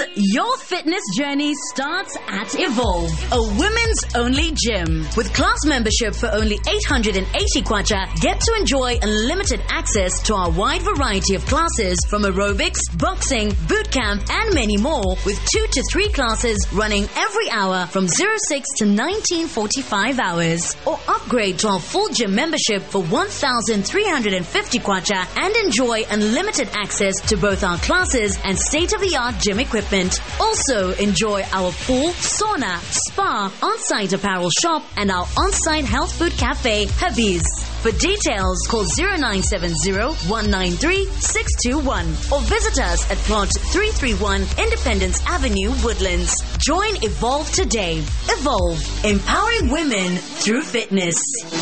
your fitness journey starts at Evolve, a women's only gym. With class membership for only 880 kwacha, get to enjoy unlimited access to our wide variety of classes from aerobics, boxing, boot camp, and many more, with 2 to 3 classes running every hour from 06 to 1945 hours. Or upgrade to our full gym membership for 1,350 kwacha and enjoy unlimited access to both our classes and state-of-the-art gym equipment. Also enjoy our pool, sauna, spa, on-site apparel shop, and our on-site health food cafe, Hubbies. For details, call 0970-193-621 or visit us at plot 331 Independence Avenue, Woodlands. Join Evolve today. Evolve, empowering women through fitness.